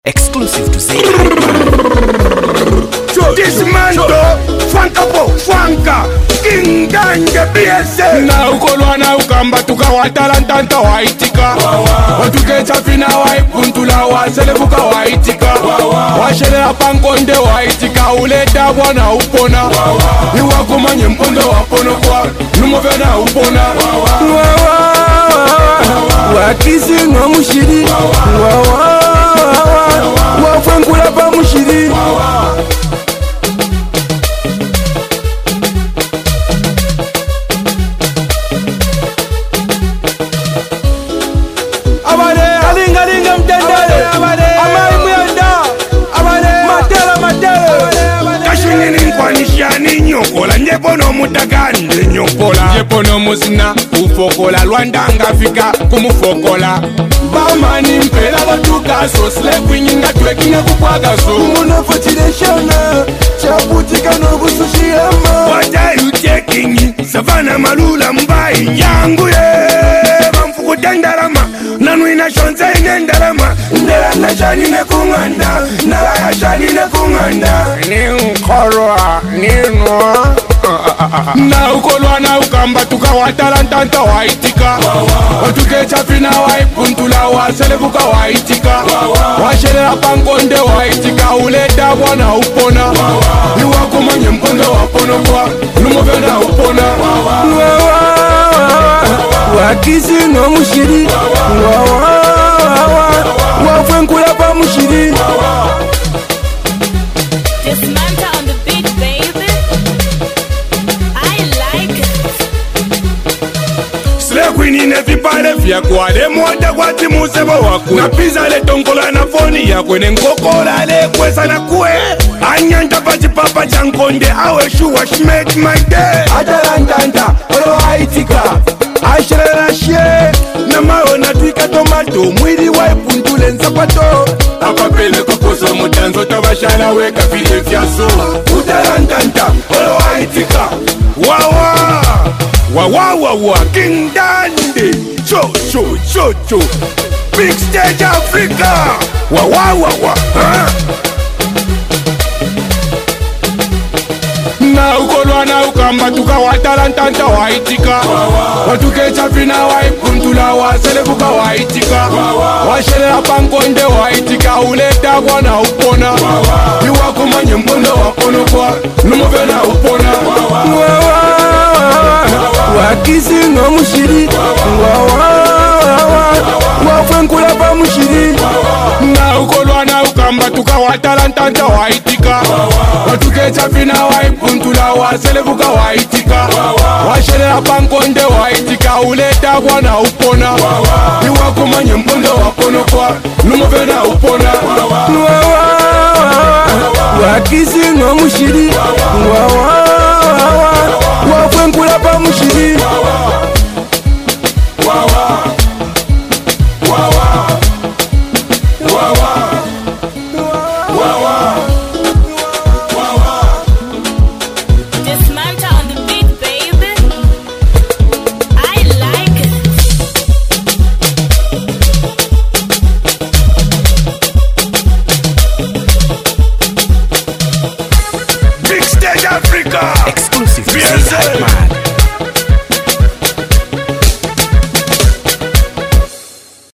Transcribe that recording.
Exclusive to say Dismanto, Franka po, Franka King Gange BSL Na ukolwana ukamba tukawatalantanta waitika Watukecha fina waipuntula waselebuka waitika Washelela pankonde waitika uleta wana upona Iwakumanye mpondo wapono kwa numovena upona Wakisi no mushiri Wafangula pa mushiri Alinga mtendele Amari muyanda Matele Kashingini nkwanishani nyokola Njepono mutakande nyokola Njepono musina ufokola Lwandanga fika kumufokola Bamani mpela batuka so Slekwinga twekinga kupwaga so Umunafachileshana Chaputika no busushiyama What are you taking? Savana malula mbai yangu Bamfuku tendarama Nanu ina shonze inendarama Ndela na shani nekunganda Nala ya shani nekunganda Ninkorwa ninwa Na ukolwana ukamba tukawatalantanta waitika Watukecha fina waipuntula waselebuka waitika Washelela pankonde waitika uleta wana upona Iwakumanye mpondo wapono kwa numovena upona Wakisi no mushiri Wafangula pa mushiri Dismantle on the beat, baby. I like it. Slekwini nevipale vya kwale Mwada kwa timu sebo waku Na pizza le tonkola na foni ya kwene Nkokola le kwesa na kwe Anyanta pachi papa chankonde Awe shuwa shmake my day Atalantanta olo haitika Ashrela shie Na mao na twika tomato Mwili waipuntule nsapato Apapele kokoso mutanzo tabashala weka vile vyaso Utalantanta olo haitika Wawa King Dandy Cho Big Stage Africa Wawa Na ukolwana ukamba tukawatalantanta waitika Watukecha fina waipuntula waselebuka waitika Washelela pankonde waitika uleta wana upona Iwakumanye mpondo wapono kwa numovena upona Wakisi no mushiri Wafangula pa mushiri Na ukolwana ukamba tukawatalantanta waitika Watukecha fina waipuntula waselebuka waitika Washelela pankonde waitika uleta wana upona Iwakumanye mpondo wapono kwa numovena upona Wakisi no mushiri Wafangula pa mushiri